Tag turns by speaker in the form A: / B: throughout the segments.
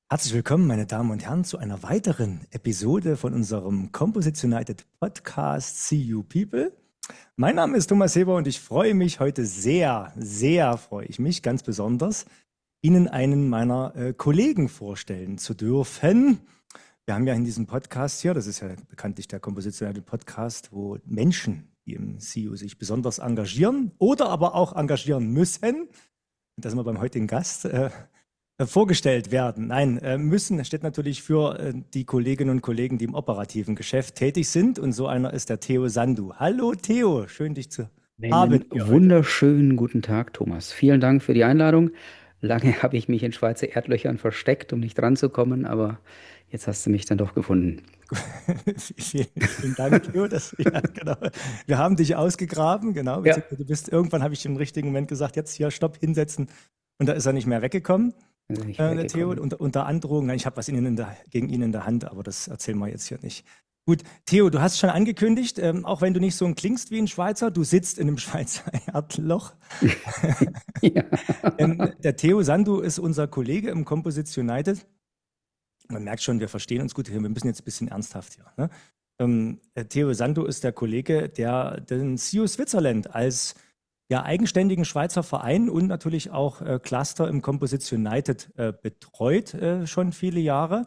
A: Herzlich willkommen, meine Damen und Herren, zu einer weiteren Episode von unserem Composites United Podcast See You People. Mein Name ist Thomas Heber und ich freue mich heute freue ich mich ganz besonders, Ihnen einen meiner Kollegen vorstellen zu dürfen. Wir haben ja in diesem Podcast hier, das ist ja bekanntlich der Composites United Podcast, wo Menschen, die im CU sich besonders engagieren oder aber auch engagieren müssen, und da sind wir beim heutigen Gast, vorgestellt werden. Nein, müssen steht natürlich für die Kolleginnen und Kollegen, die im operativen Geschäft tätig sind. Und so einer ist der Theo Sandu. Hallo Theo, schön dich zu haben
B: Einen
A: hier heute.
B: wunderschönen guten Tag, Thomas. Vielen Dank für die Einladung. Lange habe ich mich in Schweizer Erdlöchern versteckt, um nicht ranzukommen, aber jetzt hast du mich dann doch gefunden.
A: Vielen Dank, Theo. Ja, genau. Wir haben dich ausgegraben, genau.
B: Ja,
A: Irgendwann habe ich im richtigen Moment gesagt, jetzt hier, stopp, hinsetzen. Und da ist er nicht mehr weggekommen.
B: wir sind nicht
A: Der Theo,
B: weggekommen.
A: unter Androhung. Nein, ich habe was gegen ihn in der Hand, aber das erzählen wir jetzt hier nicht. Gut, Theo, du hast schon angekündigt, auch wenn du nicht so klingst wie ein Schweizer, du sitzt in einem Schweizer Erdloch.
B: Ja.
A: Der Theo Sandu ist unser Kollege im Composites United. Man merkt schon, wir verstehen uns gut. Wir müssen jetzt ein bisschen ernsthaft hier. Ne? Theo Sandu ist der Kollege, der den CU Switzerland als ja, eigenständigen Schweizer Verein und natürlich auch Cluster im Composites United betreut schon viele Jahre.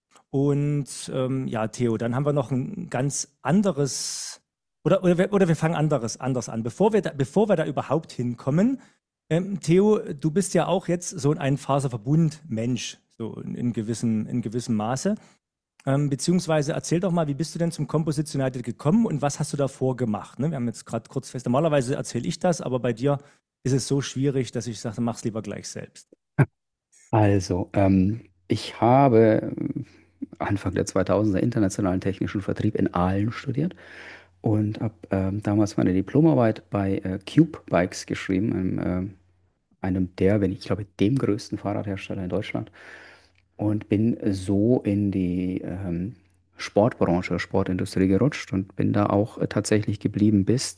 A: Und ja, Theo, dann haben wir noch ein ganz anderes, oder wir fangen anders an. Bevor wir da überhaupt hinkommen, Theo, du bist ja auch jetzt so ein Faserverbund-Mensch, so in gewissem Maße. Beziehungsweise erzähl doch mal, wie bist du denn zum Composites United gekommen und was hast du davor gemacht? Ne? Wir haben jetzt gerade kurz fest, normalerweise erzähle ich das, aber bei dir ist es so schwierig, dass ich sage, mach's lieber gleich selbst.
B: Also, ich habe Anfang der 2000er internationalen technischen Vertrieb in Aalen studiert und habe damals meine Diplomarbeit bei Cube Bikes geschrieben, einem der, wenn ich glaube, dem größten Fahrradhersteller in Deutschland. Und bin so in die Sportbranche, Sportindustrie gerutscht und bin da auch tatsächlich geblieben bis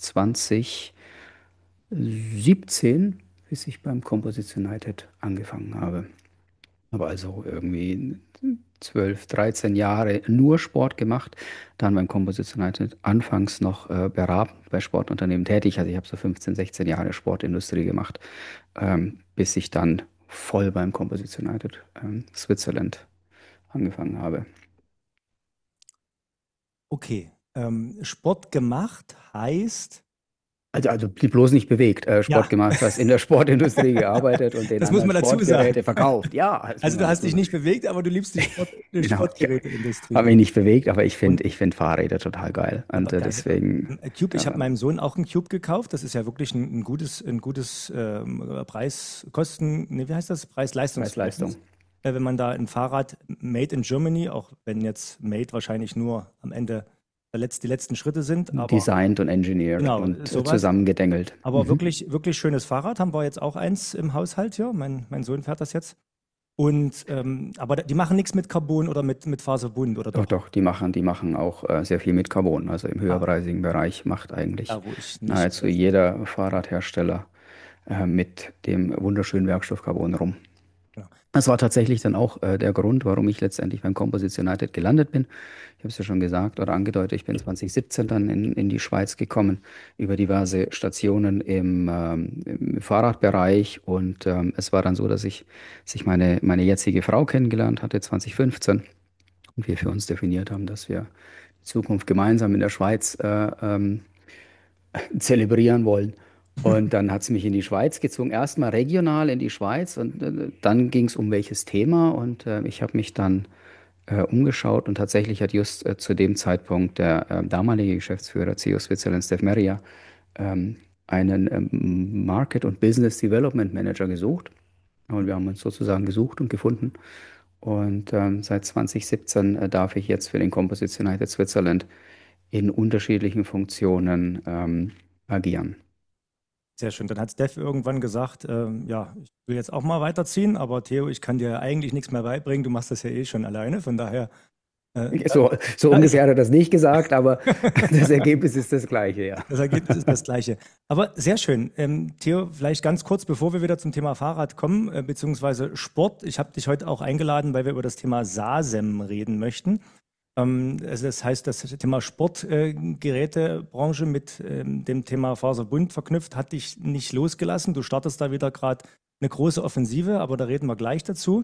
B: 2017, bis ich beim Composites United angefangen habe. Habe also irgendwie 12, 13 Jahre nur Sport gemacht, dann beim Composites United anfangs noch beratend bei Sportunternehmen tätig. Also ich habe so 15, 16 Jahre Sportindustrie gemacht, bis ich dann voll beim Composites United Switzerland angefangen habe.
A: Okay, Sport gemacht heißt,
B: Also die bloß nicht bewegt, Sport
A: ja,
B: gemacht, hast in der Sportindustrie gearbeitet und den
A: das muss
B: anderen
A: man dazu sagen.
B: Sportgeräte verkauft. Ja, das muss
A: Also du
B: man
A: hast
B: dazu
A: dich
B: sagen.
A: nicht bewegt, aber du liebst die
B: Genau, ich
A: Sportgeräteindustrie.
B: habe mich
A: Genau.
B: nicht bewegt, aber ich
A: Und
B: finde ich find Fahrräder total geil. Und
A: aber geil.
B: deswegen,
A: Cube, ich habe
B: ja,
A: meinem Sohn auch einen Cube gekauft. Das ist ja wirklich ein gutes Preis-Kosten, nee, wie heißt das? Preis-Leistungs-Verhältnis.
B: Preis-Leistung.
A: Wenn man da ein Fahrrad made in Germany, auch wenn jetzt made wahrscheinlich nur am Ende die letzten Schritte sind, aber
B: Designt und engineert
A: genau,
B: und
A: sowas.
B: zusammengedengelt.
A: Aber
B: Mhm.
A: wirklich schönes Fahrrad. Haben wir jetzt auch eins im Haushalt hier. Mein Sohn fährt das jetzt. Und aber die machen nichts mit Carbon oder mit Faserbund oder
B: Doch,
A: doch?
B: doch, die machen auch sehr viel mit Carbon. Also im
A: Ah,
B: höherpreisigen Bereich macht eigentlich
A: da wo ich nicht
B: nahezu jeder Fahrradhersteller mit dem wunderschönen Werkstoff Carbon rum.
A: genau.
B: Das war tatsächlich dann auch der Grund, warum ich letztendlich beim Composites United gelandet bin. Ich habe es ja schon gesagt oder angedeutet, ich bin 2017 dann in die Schweiz gekommen, über diverse Stationen im Fahrradbereich. Und es war dann so, dass sich meine jetzige Frau kennengelernt hatte, 2015. Und wir für uns definiert haben, dass wir die Zukunft gemeinsam in der Schweiz zelebrieren wollen. Und dann hat es mich in die Schweiz gezogen, erstmal regional in die Schweiz und dann ging es um welches Thema und ich habe mich dann umgeschaut und tatsächlich hat just zu dem Zeitpunkt der damalige Geschäftsführer CEO Switzerland, Steph Meria, ähm, einen Market- und Business Development Manager gesucht. Und wir haben uns sozusagen gesucht und gefunden. Und seit 2017 darf ich jetzt für den Composites United Switzerland in unterschiedlichen Funktionen agieren.
A: Sehr schön. Dann hat Steph irgendwann gesagt, ja, ich will jetzt auch mal weiterziehen, aber Theo, ich kann dir eigentlich nichts mehr beibringen. Du machst das ja eh schon alleine. Von daher Äh,
B: So
A: da ist
B: ungefähr hat er das nicht gesagt, aber das Ergebnis ist das gleiche, ja.
A: Das Ergebnis ist das gleiche. Aber sehr schön. Theo, vielleicht ganz kurz, bevor wir wieder zum Thema Fahrrad kommen, beziehungsweise Sport. Ich habe dich heute auch eingeladen, weil wir über das Thema SASEM reden möchten. Also das heißt, das Thema Sportgerätebranche mit dem Thema Faserbund verknüpft, hat dich nicht losgelassen. Du startest da wieder gerade eine große Offensive, aber da reden wir gleich dazu.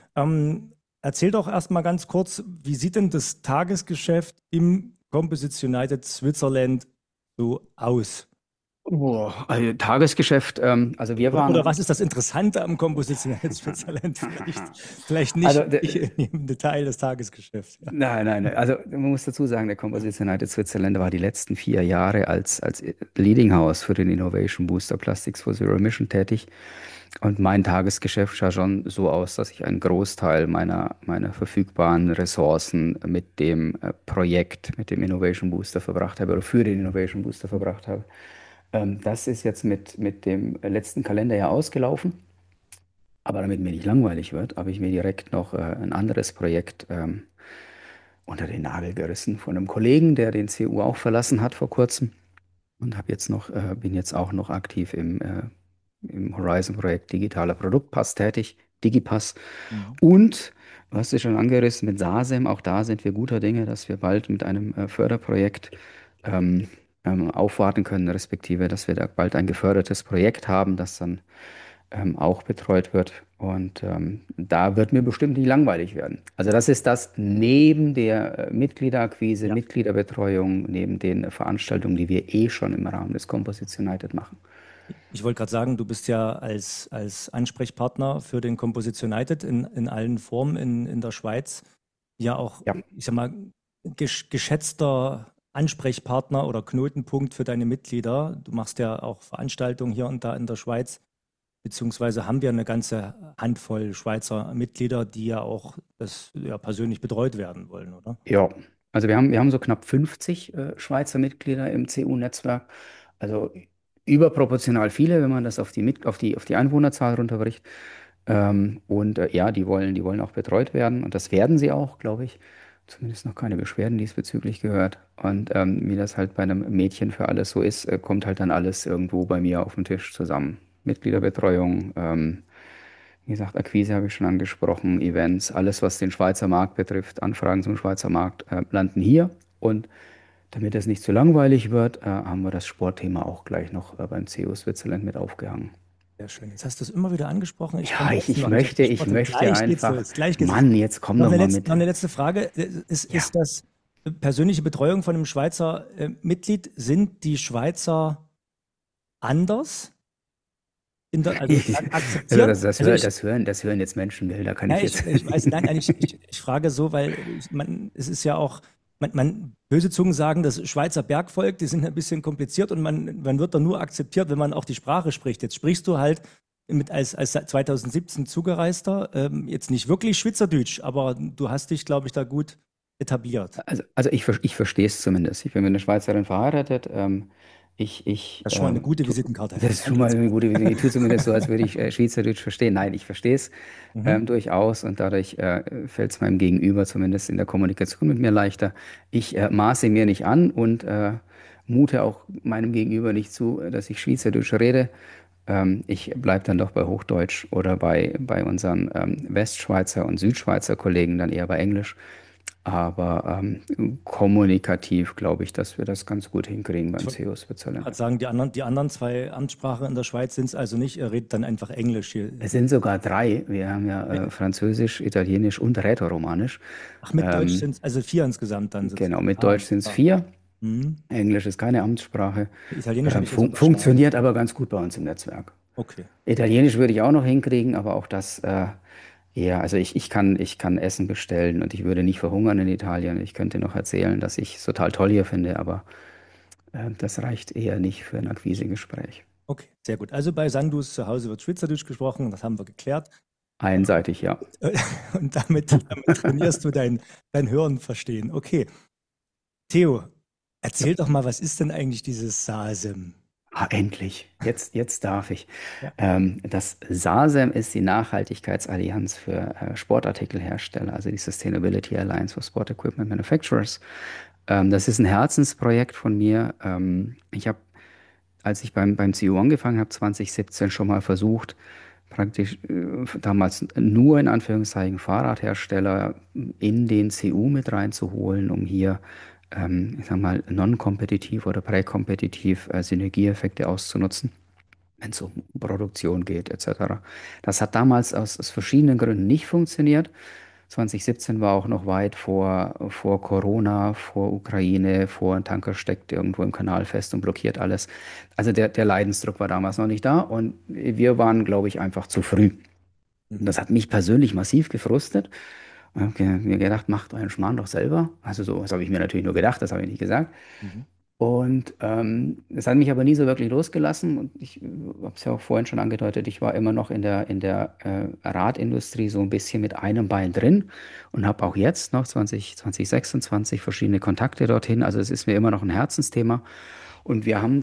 A: Erzähl doch erstmal ganz kurz, wie sieht denn das Tagesgeschäft im Composites United Switzerland so aus?
B: Boah, also Tagesgeschäft, also wir
A: Oder
B: waren,
A: was ist das Interessante am Composites United Switzerland? Vielleicht
B: also
A: nicht im Detail das Tagesgeschäft. Ja.
B: nein, also man muss dazu sagen, der Composites United Switzerland war die letzten 4 Jahre als Leading House für den Innovation Booster Plastics for Zero Emission tätig. Und mein Tagesgeschäft sah schon so aus, dass ich einen Großteil meiner verfügbaren Ressourcen mit dem Projekt, mit dem Innovation Booster verbracht habe oder für den Innovation Booster verbracht habe. Das ist jetzt mit dem letzten Kalenderjahr ausgelaufen. Aber damit mir nicht langweilig wird, habe ich mir direkt noch ein anderes Projekt unter den Nagel gerissen von einem Kollegen, der den CU auch verlassen hat vor kurzem. Und bin jetzt auch noch aktiv im Horizon-Projekt Digitaler Produktpass tätig, Digipass.
A: Mhm.
B: Und, du hast es schon angerissen, mit SASEM, auch da sind wir guter Dinge, dass wir bald mit einem Förderprojekt ähm, aufwarten können, respektive, dass wir da bald ein gefördertes Projekt haben, das dann auch betreut wird. Und da wird mir bestimmt nicht langweilig werden. Also das ist das neben der Mitgliederakquise,
A: Ja.
B: Mitgliederbetreuung, neben den Veranstaltungen, die wir eh schon im Rahmen des Composites United machen.
A: Ich wollte gerade sagen, du bist ja als Ansprechpartner für den Composites United in allen Formen in der Schweiz ja auch,
B: Ja.
A: ich sag mal, geschätzter Ansprechpartner oder Knotenpunkt für deine Mitglieder. Du machst ja auch Veranstaltungen hier und da in der Schweiz. Beziehungsweise haben wir eine ganze Handvoll Schweizer Mitglieder, die ja auch das ja persönlich betreut werden wollen, oder?
B: Ja, also wir haben so knapp 50 Schweizer Mitglieder im CU-Netzwerk. Also überproportional viele, wenn man das auf die Einwohnerzahl runterbricht. Ja, die wollen auch betreut werden und das werden sie auch, glaube ich. Zumindest noch keine Beschwerden diesbezüglich gehört. Und wie das halt bei einem Mädchen für alles so ist, kommt halt dann alles irgendwo bei mir auf den Tisch zusammen. Mitgliederbetreuung, wie gesagt, Akquise habe ich schon angesprochen, Events, alles, was den Schweizer Markt betrifft, Anfragen zum Schweizer Markt, landen hier. Und damit es nicht zu langweilig wird, haben wir das Sportthema auch gleich noch beim CU Switzerland mit aufgehangen.
A: Sehr schön. Jetzt hast du es immer wieder angesprochen. Ich
B: Ja,
A: komme
B: ich,
A: trotzdem
B: ich
A: noch nicht auf
B: möchte,
A: den
B: ich
A: Sport. Und
B: möchte
A: gleich geht's
B: einfach,
A: los. Gleich geht's los.
B: Mann, jetzt komm doch mal mit.
A: Noch eine letzte Frage.
B: Ja.
A: Ist das persönliche Betreuung von einem Schweizer Mitglied? Sind die Schweizer anders? Also
B: Also
A: akzeptieren?
B: das
A: Also
B: hören jetzt Menschenbilder, kann
A: ja,
B: ich jetzt.
A: ich weiß, nein, ich frage so, weil es ist ja auch, böse Zungen sagen, das Schweizer Bergvolk, die sind ein bisschen kompliziert und man wird da nur akzeptiert, wenn man auch die Sprache spricht. Jetzt sprichst du halt als 2017 Zugereister, jetzt nicht wirklich Schweizerdeutsch, aber du hast dich, glaube ich, da gut etabliert.
B: Also ich verstehe es zumindest. Ich bin mit einer Schweizerin verheiratet.
A: Das ist schon mal eine gute Visitenkarte.
B: Das ist schon
A: Danke,
B: mal
A: das
B: eine gute Vision. Ich tue zumindest so, als würde ich Schweizerdeutsch verstehen. Nein, ich verstehe es
A: mhm.
B: durchaus und dadurch fällt es meinem Gegenüber zumindest in der Kommunikation mit mir leichter. Ich maße mir nicht an und mute auch meinem Gegenüber nicht zu, dass ich Schweizerdeutsch rede. Ich bleibe dann doch bei Hochdeutsch oder bei unseren Westschweizer und Südschweizer Kollegen dann eher bei Englisch. Aber kommunikativ glaube ich, dass wir das ganz gut hinkriegen
A: Ich
B: beim
A: wollte
B: CEO Switzerland.
A: gerade sagen, die anderen zwei Amtssprachen in der Schweiz sind es also nicht, er redet dann einfach Englisch hier.
B: Es sind sogar drei. Wir haben ja Französisch, Italienisch und Rätoromanisch.
A: Ach, mit Deutsch
B: Ähm,
A: sind es also vier insgesamt dann
B: genau,
A: sozusagen.
B: mit
A: Ah,
B: Deutsch sind es
A: ah.
B: 4.
A: Mhm.
B: Englisch ist keine Amtssprache.
A: Italienisch habe ich jetzt unterschlagen.
B: Funktioniert aber ganz gut bei uns im Netzwerk.
A: Okay.
B: Italienisch würde ich auch noch hinkriegen, aber auch das eher, also ich kann Essen bestellen und ich würde nicht verhungern in Italien. Ich könnte noch erzählen, dass ich es total toll hier finde, aber das reicht eher nicht für ein Akquisegespräch.
A: Okay, sehr gut. Also bei Sandus zu Hause wird Schweizerdeutsch gesprochen, das haben wir geklärt.
B: Einseitig, ja.
A: Und damit trainierst du dein Hören verstehen. Okay. Theo, erzähl doch mal, was ist denn eigentlich dieses SASEM?
B: Ah, endlich. Jetzt darf ich.
A: Ja.
B: Das SASEM ist die Nachhaltigkeitsallianz für Sportartikelhersteller, also die Sustainability Alliance for Sport Equipment Manufacturers. Das ist ein Herzensprojekt von mir. Ich habe, als ich beim CU angefangen habe, 2017 schon mal versucht, praktisch damals nur in Anführungszeichen Fahrradhersteller in den CU mit reinzuholen, um hier, ich sag mal, non-kompetitiv oder präkompetitiv Synergieeffekte auszunutzen, wenn es um Produktion geht, etc. Das hat damals aus verschiedenen Gründen nicht funktioniert. 2017 war auch noch weit vor Corona, vor Ukraine, vor ein Tanker steckt irgendwo im Kanal fest und blockiert alles. Also der Leidensdruck war damals noch nicht da und wir waren, glaube ich, einfach zu früh. Und
A: Mhm.
B: das hat mich persönlich massiv gefrustet. Ich habe mir gedacht, macht euren Schmarrn doch selber. Also so, das habe ich mir natürlich nur gedacht, das habe ich nicht gesagt.
A: Mhm.
B: Und es hat mich aber nie so wirklich losgelassen. Und ich habe es ja auch vorhin schon angedeutet, ich war immer noch in der Radindustrie so ein bisschen mit einem Bein drin und habe auch jetzt noch 2026 verschiedene Kontakte dorthin. Also es ist mir immer noch ein Herzensthema. Und wir haben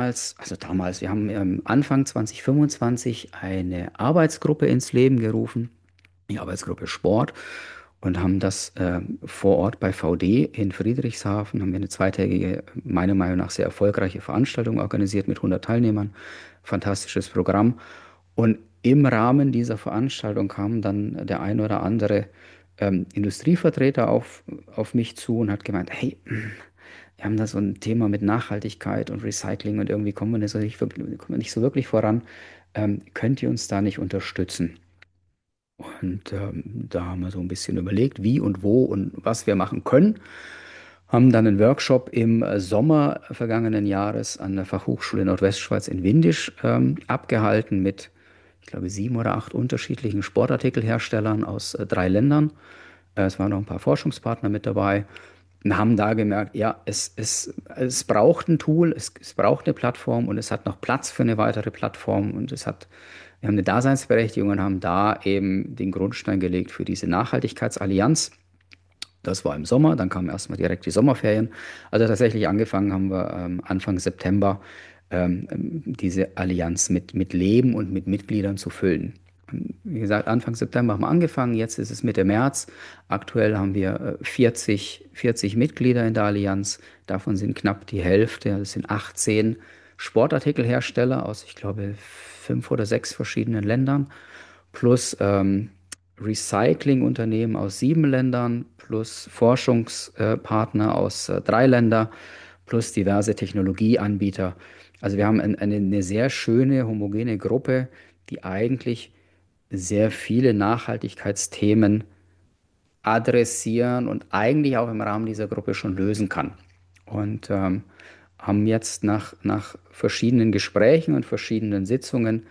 B: wir haben Anfang 2025 eine Arbeitsgruppe ins Leben gerufen, die Arbeitsgruppe Sport, und haben das vor Ort bei VD in Friedrichshafen, haben wir eine zweitägige, meiner Meinung nach sehr erfolgreiche Veranstaltung organisiert mit 100 Teilnehmern. Fantastisches Programm. Und im Rahmen dieser Veranstaltung kam dann der ein oder andere Industrievertreter auf mich zu und hat gemeint, hey, wir haben da so ein Thema mit Nachhaltigkeit und Recycling und irgendwie kommen wir nicht so wirklich voran. Könnt ihr uns da nicht unterstützen? Und da haben wir so ein bisschen überlegt, wie und wo und was wir machen können. Haben dann einen Workshop im Sommer vergangenen Jahres an der Fachhochschule Nordwestschweiz in Windisch abgehalten mit, ich glaube, 7 oder 8 unterschiedlichen Sportartikelherstellern aus 3 Ländern. Es waren noch ein paar Forschungspartner mit dabei und haben da gemerkt, ja, es braucht ein Tool, es braucht eine Plattform und es hat noch Platz für eine weitere Plattform und wir haben eine Daseinsberechtigung und haben da eben den Grundstein gelegt für diese Nachhaltigkeitsallianz. Das war im Sommer, dann kamen erstmal direkt die Sommerferien. Also tatsächlich angefangen haben wir Anfang September diese Allianz mit Leben und mit Mitgliedern zu füllen. Wie gesagt, Anfang September haben wir angefangen, jetzt ist es Mitte März. Aktuell haben wir 40 Mitglieder in der Allianz. Davon sind knapp die Hälfte, das sind 18 Sportartikelhersteller aus, ich glaube, 5 oder 6 verschiedenen Ländern, plus Recyclingunternehmen aus 7 Ländern, plus Forschungspartner aus 3 Ländern, plus diverse Technologieanbieter. Also wir haben eine sehr schöne, homogene Gruppe, die eigentlich sehr viele Nachhaltigkeitsthemen adressieren und eigentlich auch im Rahmen dieser Gruppe schon lösen kann. Und haben jetzt nach verschiedenen Gesprächen und verschiedenen Sitzungen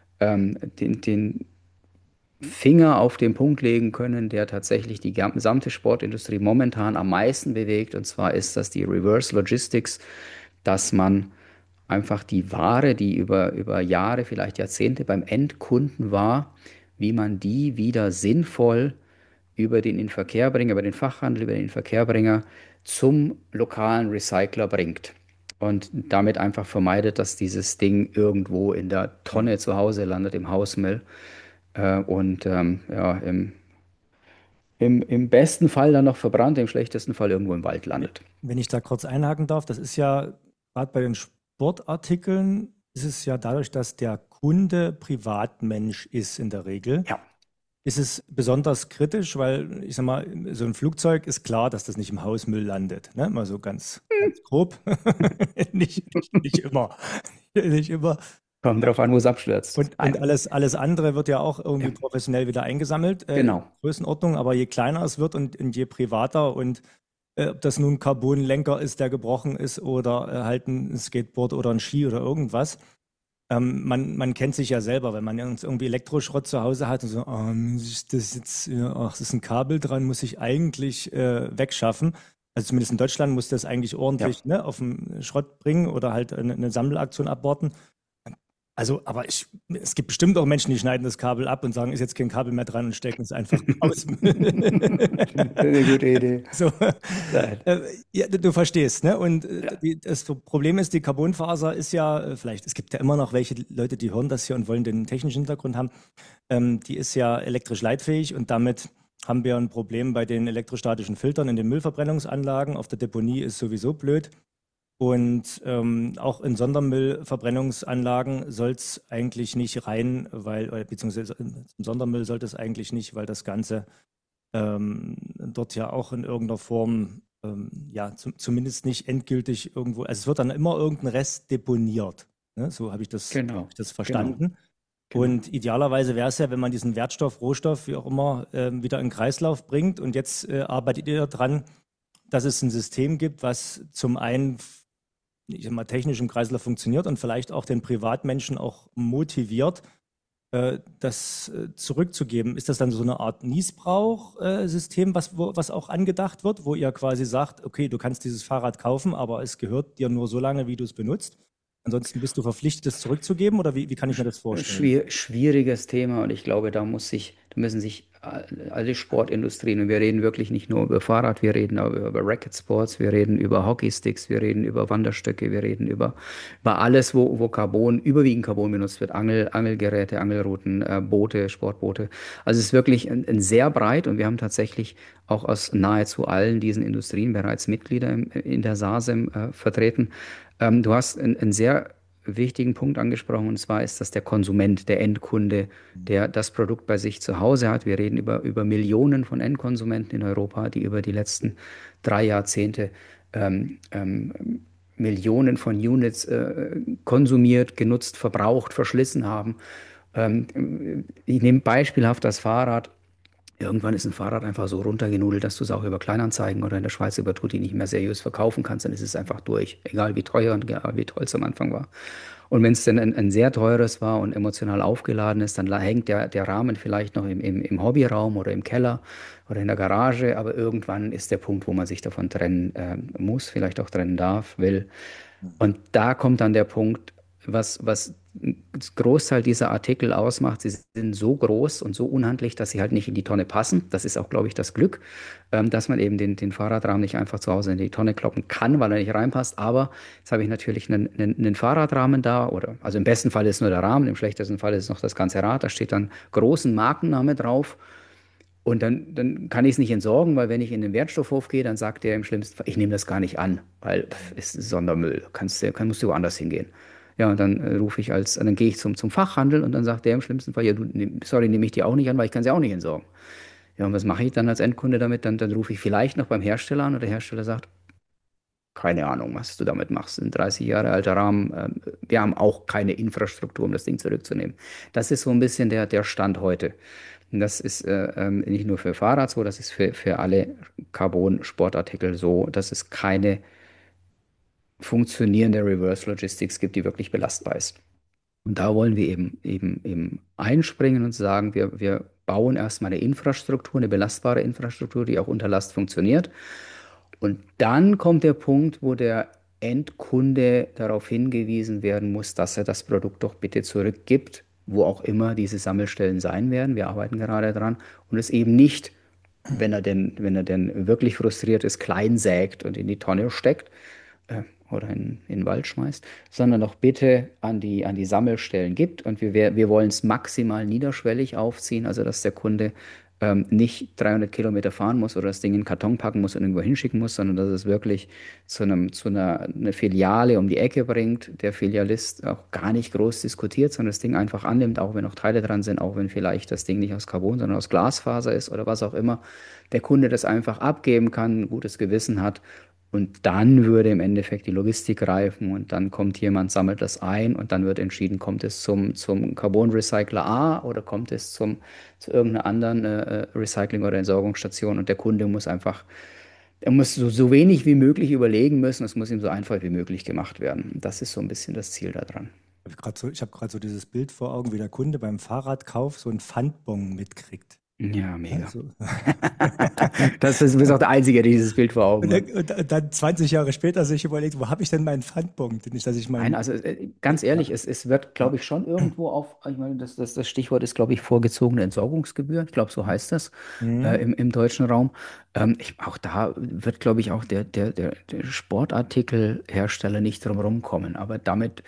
B: den Finger auf den Punkt legen können, der tatsächlich die gesamte Sportindustrie momentan am meisten bewegt. Und zwar ist das die Reverse Logistics, dass man einfach die Ware, die über Jahre, vielleicht Jahrzehnte beim Endkunden war, wie man die wieder sinnvoll über den Inverkehrbringer, über den Fachhandel, über den Inverkehrbringer zum lokalen Recycler bringt. Und damit einfach vermeidet, dass dieses Ding irgendwo in der Tonne zu Hause landet, im Hausmüll. Und ja, im besten Fall dann noch verbrannt, im schlechtesten Fall irgendwo im Wald landet.
A: Wenn ich da kurz einhaken darf, das ist ja gerade bei den Sportartikeln, ist es ja dadurch, dass der Kunde Privatmensch ist in der Regel,
B: Ja.
A: ist es besonders kritisch, weil ich sag mal, so ein Flugzeug ist klar, dass das nicht im Hausmüll landet. Ne? Mal so ganz grob. Nicht immer. Nicht immer.
B: Kommt drauf an, wo es abstürzt.
A: Und alles andere wird ja auch irgendwie
B: Ja,
A: professionell wieder eingesammelt, in
B: genau.
A: Größenordnung. Aber je kleiner es wird und je privater und ob das nun ein Carbonlenker ist, der gebrochen ist oder halt ein Skateboard oder ein Ski oder irgendwas. Man kennt sich ja selber, wenn man irgendwie Elektroschrott zu Hause hat und so, muss ich das jetzt, ja, ach, es ist ein Kabel dran, muss ich eigentlich wegschaffen. Also zumindest in Deutschland muss das eigentlich
B: Ja,
A: ordentlich, ne, auf den Schrott bringen oder halt eine Sammelaktion abwarten. Also, aber es gibt bestimmt auch Menschen, die schneiden das Kabel ab und sagen, ist jetzt kein Kabel mehr dran und stecken es einfach aus.
B: Eine gute Idee.
A: So,
B: Nein.
A: ja, du verstehst, ne? Und
B: Ja,
A: das Problem ist, die Carbonfaser ist ja, vielleicht, es gibt ja immer noch welche Leute, die hören das hier und wollen den technischen Hintergrund haben. Die ist ja elektrisch leitfähig und damit haben wir ein Problem bei den elektrostatischen Filtern in den Müllverbrennungsanlagen. Auf der Deponie ist sowieso blöd. Und auch in Sondermüllverbrennungsanlagen soll es eigentlich nicht rein, oder beziehungsweise im Sondermüll sollte es eigentlich nicht, weil das Ganze dort ja auch in irgendeiner Form, ja, zumindest nicht endgültig irgendwo, also es wird dann immer irgendein Rest deponiert. Ne? So hab
B: genau,
A: ich das
B: genau,
A: verstanden.
B: genau.
A: Und idealerweise wäre es ja, wenn man diesen Wertstoff, Rohstoff, wie auch immer, wieder in den Kreislauf bringt. Und jetzt arbeitet ihr daran, dass es ein System gibt, was zum einen, ich sag mal, technisch im Kreislauf funktioniert und vielleicht auch den Privatmenschen auch motiviert, das zurückzugeben. Ist das dann so eine Art Niesbrauch-System, was auch angedacht wird, wo ihr quasi sagt, okay, du kannst dieses Fahrrad kaufen, aber es gehört dir nur so lange, wie du es benutzt. Ansonsten bist du verpflichtet, es zurückzugeben, oder wie kann ich mir das vorstellen?
B: Schwieriges Thema und ich glaube, da müssen sich alle Sportindustrien, und wir reden wirklich nicht nur über Fahrrad, wir reden auch über Racket Sports, wir reden über Hockeysticks, wir reden über Wanderstöcke, wir reden über alles, wo Carbon, überwiegend Carbon benutzt wird, Angelgeräte, Angelruten, Boote, Sportboote. Also es ist wirklich ein sehr breit und wir haben tatsächlich auch aus nahezu allen diesen Industrien bereits Mitglieder in der SASEM vertreten. Du hast einen sehr wichtigen Punkt angesprochen, und zwar ist das der Konsument, der Endkunde, der das Produkt bei sich zu Hause hat. Wir reden über Millionen von Endkonsumenten in Europa, die über die letzten 3 Jahrzehnte Millionen von Units konsumiert, genutzt, verbraucht, verschlissen haben. Ich nehme beispielhaft das Fahrrad. Irgendwann ist ein Fahrrad einfach so runtergenudelt, dass du es auch über Kleinanzeigen oder in der Schweiz über Tutti nicht mehr seriös verkaufen kannst. Dann ist es einfach durch. Egal wie teuer und egal wie toll es am Anfang war. Und wenn es dann ein sehr teures war und emotional aufgeladen ist, dann hängt der Rahmen vielleicht noch im Hobbyraum oder im Keller oder in der Garage. Aber irgendwann ist der Punkt, wo man sich davon trennen muss, vielleicht auch trennen darf, will. Und da kommt dann der Punkt, was das Großteil dieser Artikel ausmacht. Sie sind so groß und so unhandlich, dass sie halt nicht in die Tonne passen. Das ist auch, glaube ich, das Glück, dass man eben den Fahrradrahmen nicht einfach zu Hause in die Tonne kloppen kann, weil er nicht reinpasst. Aber jetzt habe ich natürlich einen Fahrradrahmen da, oder also im besten Fall ist nur der Rahmen, im schlechtesten Fall ist noch das ganze Rad. Da steht dann großen Markenname drauf. Und dann kann ich es nicht entsorgen, weil wenn ich in den Wertstoffhof gehe, dann sagt der im schlimmsten Fall, ich nehme das gar nicht an, weil es ist Sondermüll, musst du woanders hingehen. Ja, und dann dann gehe ich zum Fachhandel und dann sagt der im schlimmsten Fall, ja, sorry, nehme ich die auch nicht an, weil ich kann sie auch nicht entsorgen. Ja, und was mache ich dann als Endkunde damit? Dann rufe ich vielleicht noch beim Hersteller an und der Hersteller sagt, keine Ahnung, was du damit machst. Ein 30 Jahre alter Rahmen. Wir haben auch keine Infrastruktur, um das Ding zurückzunehmen. Das ist so ein bisschen der Stand heute. Und das ist nicht nur für Fahrrad so, das ist für alle Carbon-Sportartikel so, dass es keine funktionierende Reverse Logistics gibt, die wirklich belastbar ist. Und da wollen wir eben einspringen und sagen, wir bauen erstmal eine Infrastruktur, eine belastbare Infrastruktur, die auch unter Last funktioniert. Und dann kommt der Punkt, wo der Endkunde darauf hingewiesen werden muss, dass er das Produkt doch bitte zurückgibt, wo auch immer diese Sammelstellen sein werden. Wir arbeiten gerade dran und es eben nicht, wenn er denn wirklich frustriert ist, klein sägt und in die Tonne steckt, oder in den Wald schmeißt, sondern doch bitte an die Sammelstellen gibt. Und wir wollen es maximal niederschwellig aufziehen, also dass der Kunde nicht 300 Kilometer fahren muss oder das Ding in den Karton packen muss und irgendwo hinschicken muss, sondern dass es wirklich eine Filiale um die Ecke bringt, der Filialist auch gar nicht groß diskutiert, sondern das Ding einfach annimmt, auch wenn noch Teile dran sind, auch wenn vielleicht das Ding nicht aus Carbon, sondern aus Glasfaser ist oder was auch immer. Der Kunde das einfach abgeben kann, ein gutes Gewissen hat. Und dann würde im Endeffekt die Logistik greifen und dann kommt jemand, sammelt das ein und dann wird entschieden, kommt es zum Carbon Recycler A oder kommt es zu irgendeiner anderen Recycling- oder Entsorgungsstation, und der Kunde muss einfach, er muss so wenig wie möglich überlegen müssen, es muss ihm so einfach wie möglich gemacht werden. Das ist so ein bisschen das Ziel daran.
A: Ich habe gerade so dieses Bild vor Augen, wie der Kunde beim Fahrradkauf so einen Pfandbon mitkriegt.
B: Ja, mega.
A: Also,
B: Das ist, du bist auch der Einzige, der dieses Bild vor Augen hat.
A: und dann 20 Jahre später sich überlegt, wo habe ich denn meinen Pfandbon? Nicht, dass ich
B: Nein,
A: meinen.
B: also ganz ehrlich, es wird, glaube ich, schon irgendwo auf, ich meine, das Stichwort ist, glaube ich, vorgezogene Entsorgungsgebühr. Ich glaube, so heißt das
A: Mhm.
B: im deutschen Raum. Auch da wird, glaube ich, auch der Sportartikelhersteller nicht drum rumkommen. Aber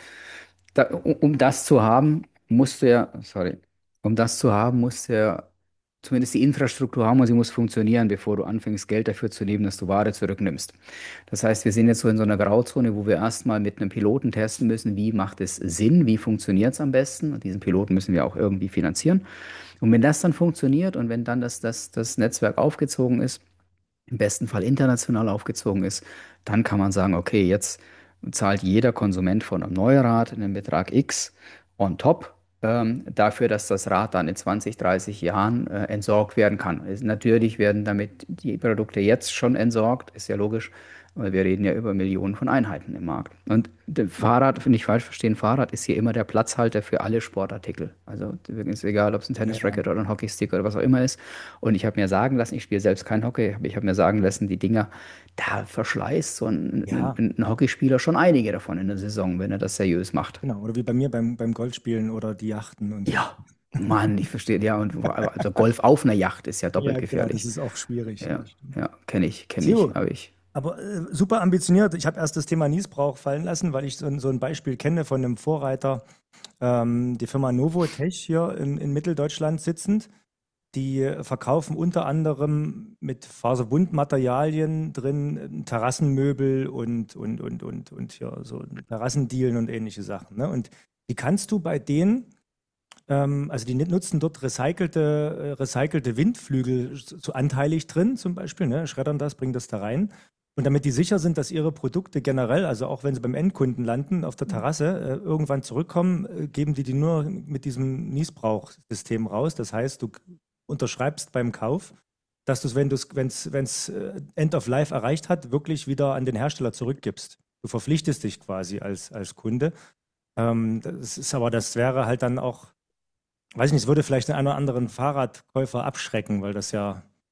B: um das zu haben, musst du ja, sorry, um das zu haben, musst du ja zumindest die Infrastruktur haben und sie muss funktionieren, bevor du anfängst, Geld dafür zu nehmen, dass du Ware zurücknimmst. Das heißt, wir sind jetzt so in so einer Grauzone, wo wir erstmal mit einem Piloten testen müssen, wie macht es Sinn, wie funktioniert es am besten. Und diesen Piloten müssen wir auch irgendwie finanzieren. Und wenn das dann funktioniert und wenn dann das Netzwerk aufgezogen ist, im besten Fall international aufgezogen ist, dann kann man sagen, okay, jetzt zahlt jeder Konsument von einem Neurad einen Betrag X on top dafür, dass das Rad dann in 20, 30 Jahren entsorgt werden kann. Natürlich werden damit die Produkte jetzt schon entsorgt, ist ja logisch, weil wir reden ja über Millionen von Einheiten im Markt. Und Fahrrad, nicht falsch verstehen, Fahrrad ist hier immer der Platzhalter für alle Sportartikel. Also ist egal, ob es ein
A: Ja, ja.
B: Tennisracket oder ein Hockeystick oder was auch immer ist. Und ich habe mir sagen lassen, ich spiele selbst kein Hockey, aber ich habe mir sagen lassen, die Dinger, da verschleißt so
A: Ja,
B: ein Hockeyspieler schon einige davon in der Saison, wenn er das seriös macht.
A: genau. Oder wie bei mir beim Golfspielen oder die Yachten und so.
B: Ja, Mann, ich verstehe. Ja, und also Golf auf einer Yacht ist ja doppelt
A: Ja, genau, das
B: gefährlich.
A: ist auch schwierig. Ja,
B: Ja,
A: das stimmt.
B: ja, kenne ich,
A: Theo,
B: habe ich.
A: aber super ambitioniert. Ich habe erst das Thema Niesbrauch fallen lassen, weil ich so ein Beispiel kenne von einem Vorreiter, die Firma Novotech hier in Mitteldeutschland sitzend. Die verkaufen unter anderem mit Faserbundmaterialien drin Terrassenmöbel und hier so Terrassendielen und ähnliche Sachen. Ne? Und die kannst du bei denen, also die nutzen dort recycelte Windflügel so anteilig drin zum Beispiel, ne? Schreddern das, bringen das da rein. Und damit die sicher sind, dass ihre Produkte generell, also auch wenn sie beim Endkunden landen, auf der Terrasse, irgendwann zurückkommen, geben die nur mit diesem Niesbrauchsystem raus. Das heißt, du unterschreibst beim Kauf, dass du es, wenn es End of Life erreicht hat, wirklich wieder an den Hersteller zurückgibst. Du verpflichtest dich quasi als Kunde. Das wäre halt dann auch, weiß ich nicht, es würde vielleicht den einen oder anderen Fahrradkäufer abschrecken, weil das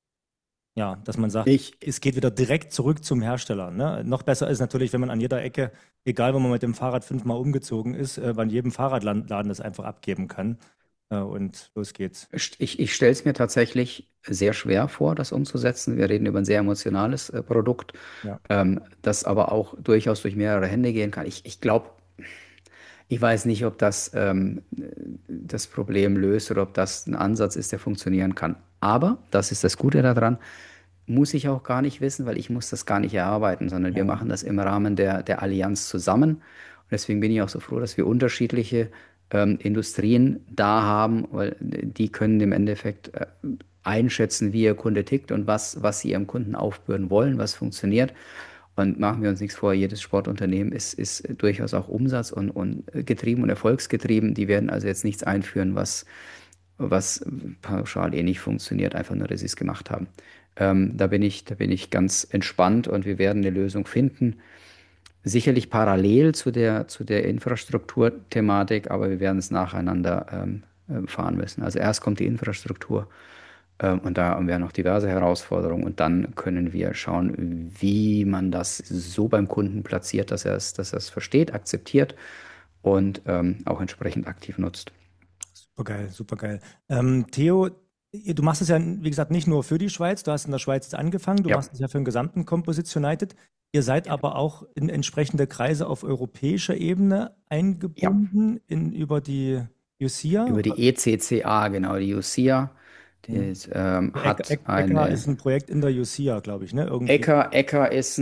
A: ja, dass man sagt,
B: Ich,
A: es geht wieder direkt zurück zum Hersteller. Ne? Noch besser ist natürlich, wenn man an jeder Ecke, egal wo man mit dem Fahrrad 5-mal umgezogen ist, an jedem Fahrradladen das einfach abgeben kann. Und los geht's.
B: ich stelle es mir tatsächlich sehr schwer vor, das umzusetzen. Wir reden über ein sehr emotionales Produkt,
A: Ja.
B: das aber auch durchaus durch mehrere Hände gehen kann. Ich glaube, ich weiß nicht, ob das das Problem löst oder ob das ein Ansatz ist, der funktionieren kann. Aber, das ist das Gute daran, muss ich auch gar nicht wissen, weil ich muss das gar nicht erarbeiten, sondern wir
A: Ja.
B: machen das im Rahmen der Allianz zusammen. Und deswegen bin ich auch so froh, dass wir unterschiedliche Industrien da haben, weil die können im Endeffekt einschätzen, wie ihr Kunde tickt und was sie ihrem Kunden aufbürden wollen, was funktioniert. Und machen wir uns nichts vor, jedes Sportunternehmen ist durchaus auch Umsatz und getrieben und erfolgsgetrieben. Die werden also jetzt nichts einführen, was pauschal eh nicht funktioniert, einfach nur, dass sie es gemacht haben. Da bin ich ganz entspannt und wir werden eine Lösung finden. Sicherlich parallel zu der Infrastrukturthematik, aber wir werden es nacheinander fahren müssen. Also erst kommt die Infrastruktur und da haben wir noch diverse Herausforderungen und dann können wir schauen, wie man das so beim Kunden platziert, dass er es versteht, akzeptiert und auch entsprechend aktiv nutzt.
A: Super geil, super geil. Theo, du machst es ja, wie gesagt, nicht nur für die Schweiz. Du hast in der Schweiz jetzt angefangen, du
B: Ja.
A: machst es ja für den gesamten Composition United. Ihr seid aber auch in entsprechende Kreise auf europäischer Ebene
B: Ja.
A: eingebunden über die UCIA.
B: Über die ECCA, genau, die UCIA,
A: Mhm.
B: die hat
A: ECHA
B: eine.
A: ist ein Projekt in der UCIA, glaube ich, ne? Irgendwie.
B: ECA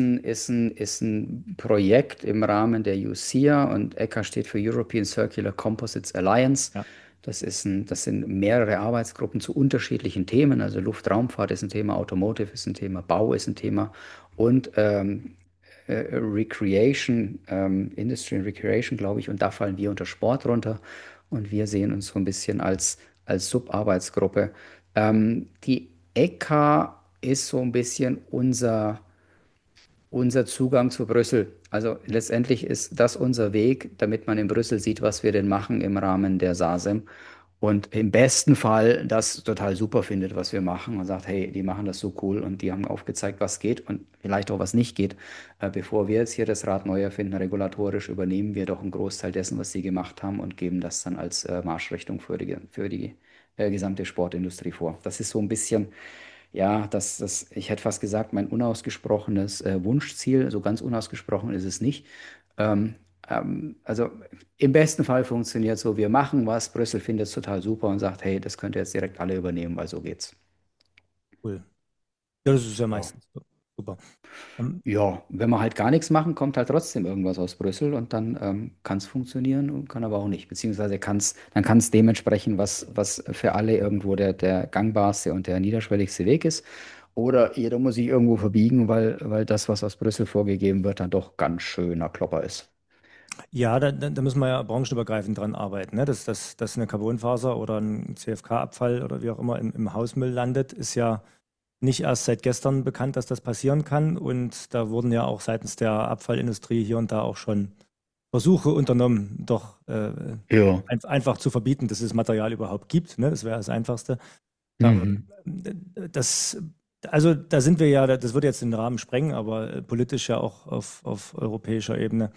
B: ist ein Projekt im Rahmen der UCIA und ECA steht für European Circular Composites Alliance.
A: Ja.
B: Das sind mehrere Arbeitsgruppen zu unterschiedlichen Themen. Also Luftraumfahrt ist ein Thema, Automotive ist ein Thema, Bau ist ein Thema und Recreation, Industry and Recreation, glaube ich. Und da fallen wir unter Sport runter und wir sehen uns so ein bisschen als Subarbeitsgruppe. Die ECA ist so ein bisschen unser Zugang zu Brüssel. Also letztendlich ist das unser Weg, damit man in Brüssel sieht, was wir denn machen im Rahmen der SASEM. und im besten Fall das total super findet, was wir machen und sagt, hey, die machen das so cool und die haben aufgezeigt, was geht und vielleicht auch was nicht geht. Bevor wir jetzt hier das Rad neu erfinden, regulatorisch übernehmen wir doch einen Großteil dessen, was sie gemacht haben und geben das dann als Marschrichtung für die gesamte Sportindustrie vor. Das ist so ein bisschen, ja, ich hätte fast gesagt, mein unausgesprochenes Wunschziel. So ganz unausgesprochen ist es nicht. Ähm, also im besten Fall funktioniert so, wir machen was, Brüssel findet es total super und sagt, hey, das könnt ihr jetzt direkt alle übernehmen, weil so geht's.
A: Cool. Ja, das ist ja
B: Ja.
A: meistens so. Super. Ähm,
B: Ja, wenn wir halt gar nichts machen, kommt halt trotzdem irgendwas aus Brüssel und dann kann es funktionieren und kann aber auch nicht. Beziehungsweise dann kann es dementsprechend, was für alle irgendwo der gangbarste und der niederschwelligste Weg ist. Oder jeder muss sich irgendwo verbiegen, weil das, was aus Brüssel vorgegeben wird, dann doch ganz schöner Klopper ist.
A: ja, da müssen wir ja branchenübergreifend dran arbeiten. Ne? Dass eine Carbonfaser oder ein CFK-Abfall oder wie auch immer im Hausmüll landet, ist ja nicht erst seit gestern bekannt, dass das passieren kann. Und da wurden ja auch seitens der Abfallindustrie hier und da auch schon Versuche unternommen, doch
B: Ja.
A: einfach zu verbieten, dass es Material überhaupt gibt. Ne? Das wäre das Einfachste.
B: Mhm.
A: Das, also da sind wir ja, das würde jetzt den Rahmen sprengen, aber politisch ja auch auf europäischer Ebene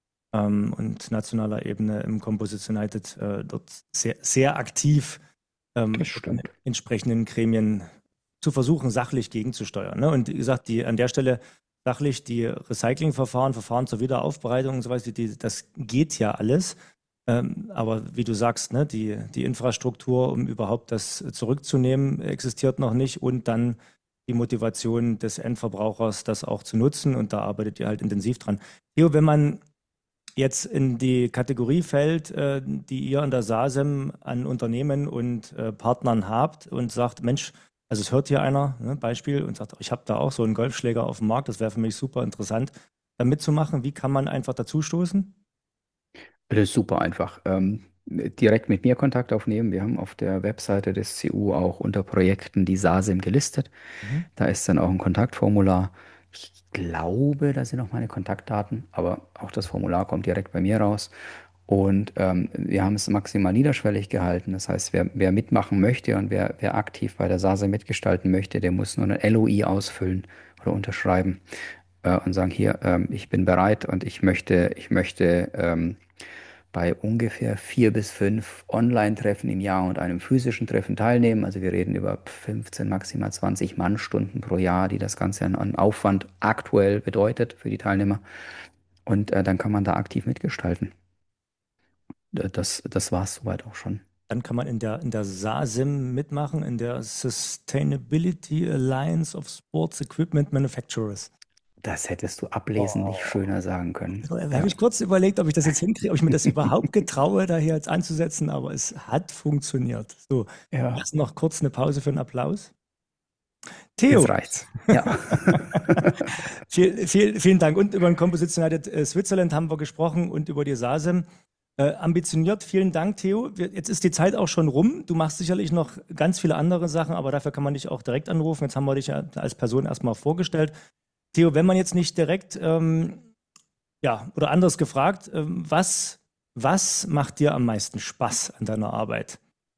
A: und nationaler Ebene im Composites United dort sehr aktiv
B: Das
A: dort in
B: stimmt.
A: entsprechenden Gremien zu versuchen, sachlich gegenzusteuern. Ne? Und wie gesagt, an der Stelle sachlich die Recyclingverfahren, Verfahren zur Wiederaufbereitung und so weiter, das geht ja alles. Aber wie du sagst, ne, die Infrastruktur, um überhaupt das zurückzunehmen, existiert noch nicht und dann die Motivation des Endverbrauchers, das auch zu nutzen. Und da arbeitet ihr halt intensiv dran. Theo, wenn man jetzt in die Kategorie fällt, die ihr an der SASEM an Unternehmen und Partnern habt und sagt, Mensch, also es hört hier einer, ne, Beispiel, und sagt, ich habe da auch so einen Golfschläger auf dem Markt, das wäre für mich super interessant, da mitzumachen. Wie kann man einfach dazustoßen?
B: Das ist super einfach. Direkt mit mir Kontakt aufnehmen. Wir haben auf der Webseite des CU auch unter Projekten die SASIM gelistet.
A: Mhm.
B: Da ist dann auch ein Kontaktformular. Ich glaube, da sind auch meine Kontaktdaten, aber auch das Formular kommt direkt bei mir raus. Und wir haben es maximal niederschwellig gehalten. Das heißt, wer mitmachen möchte und wer aktiv bei der SASIM mitgestalten möchte, der muss nur ein LOI ausfüllen oder unterschreiben und sagen, hier, ich bin bereit und ich möchte bei ungefähr 4 bis 5 Online-Treffen im Jahr und einem physischen Treffen teilnehmen. Also wir reden über 15, maximal 20 Mannstunden pro Jahr, die das Ganze an Aufwand aktuell bedeutet für die Teilnehmer. Und dann kann man da aktiv mitgestalten. Das war es soweit auch schon.
A: Dann kann man in der SASIM mitmachen, in der Sustainability Alliance of Sports Equipment Manufacturers.
B: Das hättest du ablesen nicht
A: Oh.
B: schöner sagen können.
A: So, da habe
B: Ja,
A: ich kurz überlegt, ob ich das jetzt hinkriege, ob ich mir das überhaupt getraue, da hier jetzt anzusetzen, aber es hat funktioniert. So,
B: ja,
A: lass noch kurz eine Pause für einen Applaus. Theo,
B: jetzt reicht's. Ja.
A: vielen Dank. Und über den Composites United Switzerland haben wir gesprochen und über die SASEM. Ambitioniert, vielen Dank, Theo. Jetzt ist die Zeit auch schon rum. Du machst sicherlich noch ganz viele andere Sachen, aber dafür kann man dich auch direkt anrufen. Jetzt haben wir dich ja als Person erstmal vorgestellt. Theo, wenn man jetzt nicht direkt, ja, oder anders gefragt, was macht dir am meisten Spaß an deiner Arbeit?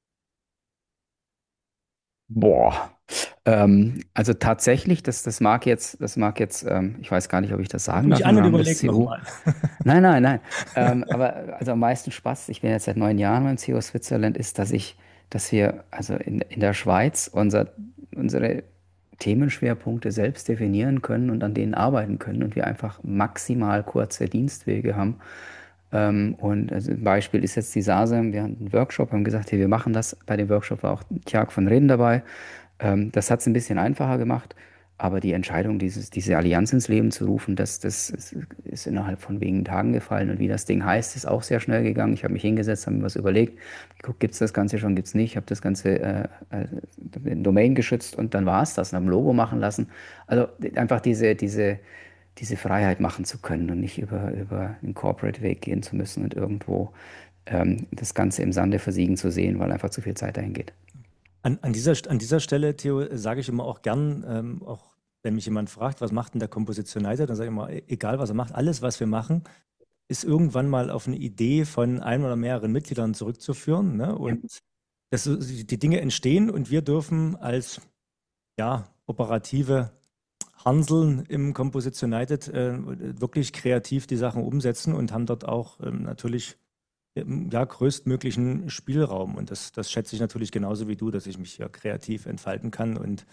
B: Boah. Also tatsächlich, das mag jetzt, ich weiß gar nicht, ob ich das
A: Guck
B: sagen
A: mich
B: darf im
A: an und
B: Rahmen des
A: überleg
B: CU.
A: nochmal.
B: Nein, nein, nein. Aber also am meisten Spaß, ich bin jetzt seit 9 Jahren beim CEO Switzerland, ist, dass wir also in der Schweiz unsere Themenschwerpunkte selbst definieren können und an denen arbeiten können und wir einfach maximal kurze Dienstwege haben. Und also ein Beispiel ist jetzt die SASEM. Wir hatten einen Workshop, haben gesagt, hey, wir machen das. Bei dem Workshop war auch Tjag von Reden dabei. Das hat es ein bisschen einfacher gemacht. Aber die Entscheidung, diese Allianz ins Leben zu rufen, ist innerhalb von wenigen Tagen gefallen. Und wie das Ding heißt, ist auch sehr schnell gegangen. Ich habe mich hingesetzt, habe mir was überlegt. Geguckt, gibt es das Ganze schon, gibt es nicht. Ich habe das Ganze den Domain geschützt und dann war es das und habe ein Logo machen lassen. Also einfach diese Freiheit machen zu können und nicht über den Corporate-Weg gehen zu müssen und irgendwo das Ganze im Sande versiegen zu sehen, weil einfach zu viel Zeit dahin geht.
A: An dieser Stelle, Theo, sage ich immer auch gern, auch wenn mich jemand fragt, was macht denn der Compositionizer, dann sage ich immer, egal was er macht, alles, was wir machen, ist irgendwann mal auf eine Idee von einem oder mehreren Mitgliedern zurückzuführen. Ne?
B: Ja.
A: Und die Dinge entstehen und wir dürfen als ja, operative Hanseln im Composites United wirklich kreativ die Sachen umsetzen und haben dort auch natürlich ja, größtmöglichen Spielraum. Und das schätze ich natürlich genauso wie du, dass ich mich hier kreativ entfalten kann und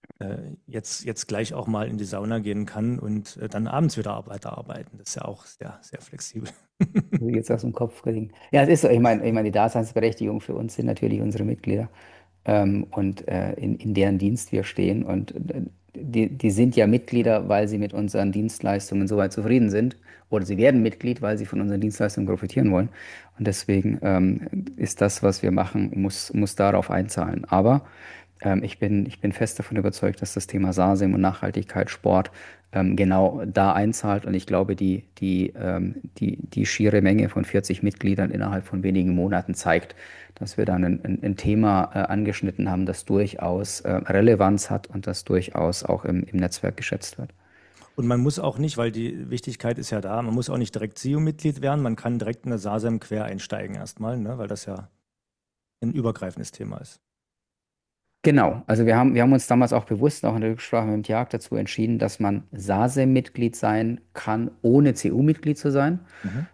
A: jetzt gleich auch mal in die Sauna gehen kann und dann abends wieder weiterarbeiten. Das ist ja auch sehr, sehr flexibel.
B: Muss ich jetzt aus dem Kopf kriegen. Ja, es ist so. Ich meine, die Daseinsberechtigung für uns sind natürlich unsere Mitglieder und in deren Dienst wir stehen. Und die sind ja Mitglieder, weil sie mit unseren Dienstleistungen soweit zufrieden sind. Oder sie werden Mitglied, weil sie von unseren Dienstleistungen profitieren wollen. Und deswegen ist das, was wir machen, muss darauf einzahlen. Aber ich bin fest davon überzeugt, dass das Thema SASIM und Nachhaltigkeit, Sport genau da einzahlt. Und ich glaube, die schiere Menge von 40 Mitgliedern innerhalb von wenigen Monaten zeigt, dass wir dann ein Thema angeschnitten haben, das durchaus Relevanz hat und das durchaus auch im Netzwerk geschätzt wird.
A: Und man muss auch nicht, weil die Wichtigkeit ist ja da, man muss auch nicht direkt SEO-Mitglied werden, man kann direkt in der SASEM quer einsteigen erstmal, ne, weil das ja ein übergreifendes Thema ist.
B: Genau, also wir haben uns damals auch bewusst, auch in der Rücksprache mit dem TIAG dazu entschieden, dass man SASEM-Mitglied sein kann, ohne CU-Mitglied zu sein.
A: Mhm.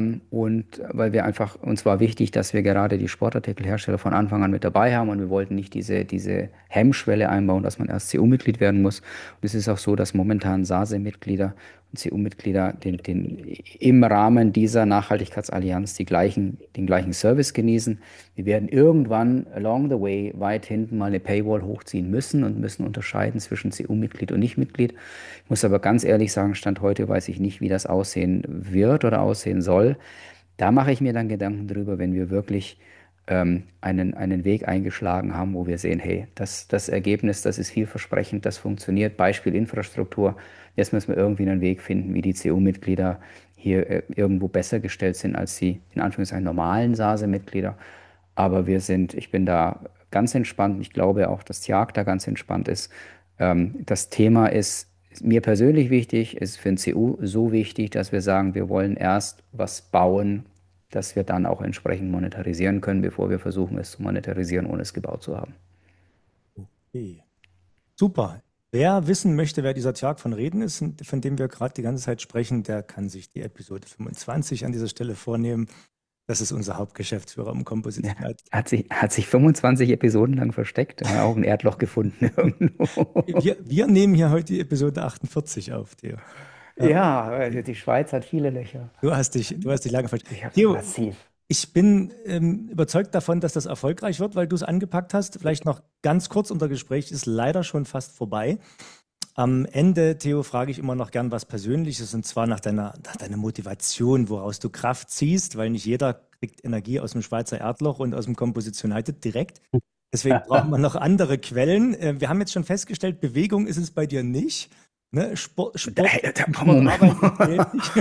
B: Und weil wir einfach, uns war wichtig, dass wir gerade die Sportartikelhersteller von Anfang an mit dabei haben und wir wollten nicht diese Hemmschwelle einbauen, dass man erst CU-Mitglied werden muss. Und es ist auch so, dass momentan SASE-Mitglieder und CU-Mitglieder im Rahmen dieser Nachhaltigkeitsallianz den gleichen Service genießen. Wir werden irgendwann along the way weit hinten mal eine Paywall hochziehen müssen und müssen unterscheiden zwischen CU-Mitglied und Nicht-Mitglied. Ich muss aber ganz ehrlich sagen, Stand heute weiß ich nicht, wie das aussehen wird oder aussehen soll. Da mache ich mir dann Gedanken drüber, wenn wir wirklich einen Weg eingeschlagen haben, wo wir sehen, hey, das Ergebnis, das ist vielversprechend, das funktioniert. Beispiel Infrastruktur. Jetzt müssen wir irgendwie einen Weg finden, wie die CU-Mitglieder hier irgendwo besser gestellt sind als die in Anführungszeichen normalen SASE-Mitglieder. Aber ich bin da ganz entspannt. Ich glaube auch, dass Tjag da ganz entspannt ist. Das Thema ist mir persönlich wichtig, ist für den CU so wichtig, dass wir sagen, wir wollen erst was bauen, dass wir dann auch entsprechend monetarisieren können, bevor wir versuchen, es zu monetarisieren, ohne es gebaut zu haben.
A: Okay. Super. Wer wissen möchte, wer dieser Tjag von Reden ist, von dem wir gerade die ganze Zeit sprechen, der kann sich die Episode 25 an dieser Stelle vornehmen. Das ist unser Hauptgeschäftsführer im
B: Ja,
A: Composites United.
B: hat sich 25 Episoden lang versteckt, auch ein Erdloch gefunden irgendwo.
A: Wir nehmen hier heute die Episode 48 auf, Theo. Ja,
B: Ja, also die Schweiz hat viele Löcher.
A: du hast dich lange versteckt.
B: Ich habe
A: Theo,
B: massiv.
A: ich bin überzeugt davon, dass das erfolgreich wird, weil du es angepackt hast. Vielleicht noch ganz kurz, unser Gespräch ist leider schon fast vorbei. Am Ende, Theo, frage ich immer noch gern was Persönliches und zwar nach deiner Motivation, woraus du Kraft ziehst, weil nicht jeder kriegt Energie aus dem Schweizer Erdloch und aus dem Composites United direkt. Deswegen brauchen wir noch andere Quellen. Wir haben jetzt schon festgestellt, Bewegung ist es bei dir nicht. Ne?
B: Moment.
A: Arbeiten zählt nicht.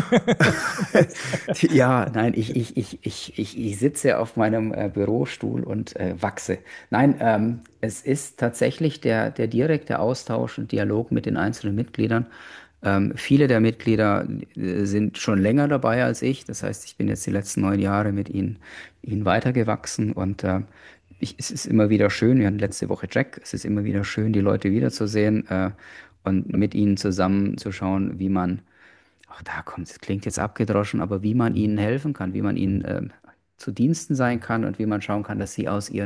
B: Ja, nein, ich sitze auf meinem Bürostuhl und wachse. Nein, es ist tatsächlich der direkte Austausch und Dialog mit den einzelnen Mitgliedern. Viele der Mitglieder sind schon länger dabei als ich. Das heißt, ich bin jetzt die letzten 9 Jahre mit ihnen weitergewachsen und es ist immer wieder schön. Wir hatten letzte Woche Jack. Es ist immer wieder schön, die Leute wiederzusehen und mit ihnen zusammenzuschauen, wie man ach, da kommt, es klingt jetzt abgedroschen, aber wie man ihnen helfen kann, wie man ihnen zu Diensten sein kann und wie man schauen kann, dass sie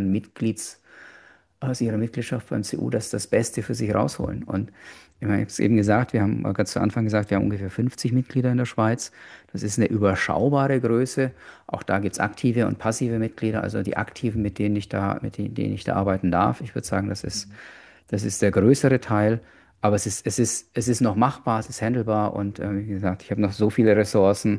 B: aus ihrer Mitgliedschaft beim CU das Beste für sich rausholen. Und ich habe es eben gesagt, wir haben ganz zu Anfang gesagt, wir haben ungefähr 50 Mitglieder in der Schweiz. Das ist eine überschaubare Größe. Auch da gibt es aktive und passive Mitglieder, also die Aktiven, mit denen ich da arbeiten darf. Ich würde sagen, das ist der größere Teil. Aber es ist noch machbar, es ist handelbar und wie gesagt, ich habe noch so viele Ressourcen,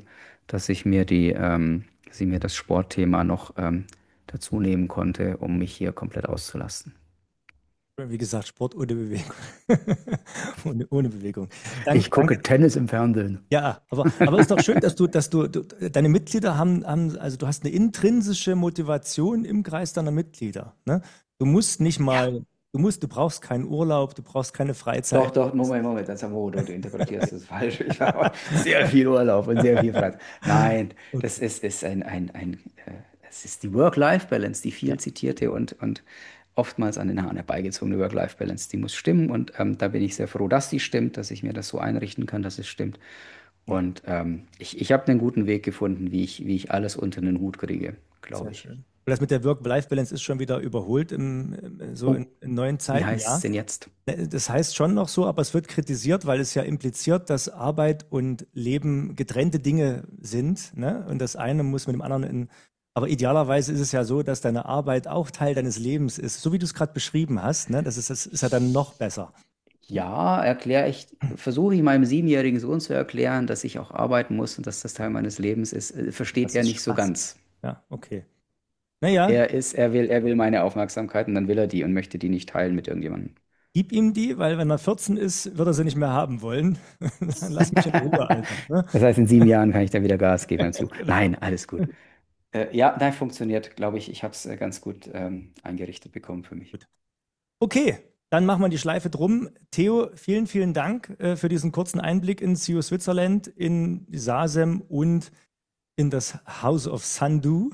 B: dass ich mir das Sportthema noch dazu nehmen konnte, um mich hier komplett auszulasten.
A: Wie gesagt, Sport ohne Bewegung. Ohne Bewegung.
B: Ich
A: Danke.
B: gucke Tennis im Fernsehen.
A: Ja, aber ist doch schön, dass deine Mitglieder also du hast eine intrinsische Motivation im Kreis deiner Mitglieder. Ne? Du musst nicht
B: Ja.
A: mal, du brauchst keinen Urlaub, du brauchst keine
B: Doch,
A: Freizeit.
B: doch, Moment, du interpretierst das falsch. Ich habe sehr viel Urlaub und sehr viel Freizeit. Nein,
A: Okay.
B: das ist Das ist die Work-Life-Balance, die
A: Ja,
B: viel zitierte und oftmals an den Haaren herbeigezogene Work-Life-Balance. Die muss stimmen und da bin ich sehr froh, dass die stimmt, dass ich mir das so einrichten kann, dass es stimmt.
A: ja,
B: Und ich habe einen guten Weg gefunden, wie ich alles unter den Hut kriege, glaube
A: sehr
B: ich.
A: schön. Und das mit der Work-Life-Balance ist schon wieder überholt so
B: Oh,
A: in neuen
B: wie
A: Zeiten,
B: heißt es
A: ja.
B: denn jetzt?
A: Das heißt schon noch so, aber es wird kritisiert, weil es ja impliziert, dass Arbeit und Leben getrennte Dinge sind, ne? Und das eine muss mit dem anderen aber idealerweise ist es ja so, dass deine Arbeit auch Teil deines Lebens ist, so wie du es gerade beschrieben hast, ne? Das ist ja dann noch besser.
B: Ja, versuche ich meinem siebenjährigen Sohn zu erklären, dass ich auch arbeiten muss und dass das Teil meines Lebens ist. Versteht
A: Das
B: er
A: ist
B: nicht so
A: Spaß.
B: ganz.
A: Ja, okay. Naja,
B: Er will meine Aufmerksamkeit und dann will er die und möchte die nicht teilen mit irgendjemandem.
A: gib ihm die, weil wenn er 14 ist, wird er sie nicht mehr haben wollen. Dann lass mich in Ruhe, Alter. Ne?
B: Das heißt, in 7 Jahren kann ich dann wieder Gas geben, meinst du?
A: Genau.
B: Nein, alles gut. Ja, nein, funktioniert, glaube ich. Ich habe es ganz gut eingerichtet bekommen für mich.
A: Gut. Okay, dann machen wir die Schleife drum. Theo, vielen, vielen Dank für diesen kurzen Einblick in CU Switzerland, in die SASEM und in das House of Sandu.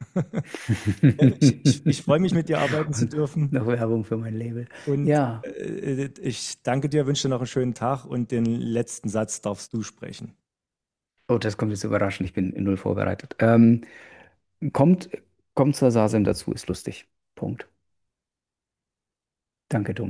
A: Ich freue mich, mit dir arbeiten zu
B: Und
A: dürfen.
B: noch Werbung für mein Label.
A: Und
B: Ja,
A: ich danke dir, wünsche dir noch einen schönen Tag und den letzten Satz darfst du sprechen.
B: oh, das kommt jetzt überraschend. Ich bin in null vorbereitet. Kommt, kommt zur SASEM dazu, ist lustig. Punkt. Danke, Thomas.